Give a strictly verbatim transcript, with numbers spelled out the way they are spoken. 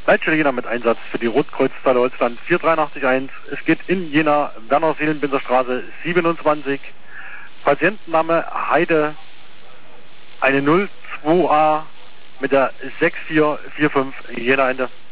Leitstelle Jena mit Einsatz für die Rotkreuzzahl Deutschland vier drei acht eins. Es geht in Jena, Werner-Seelenbinder Straße siebenundzwanzig. Patientenname Heide, eine null zwei a mit der sechs vier vier fünf Jena Ende.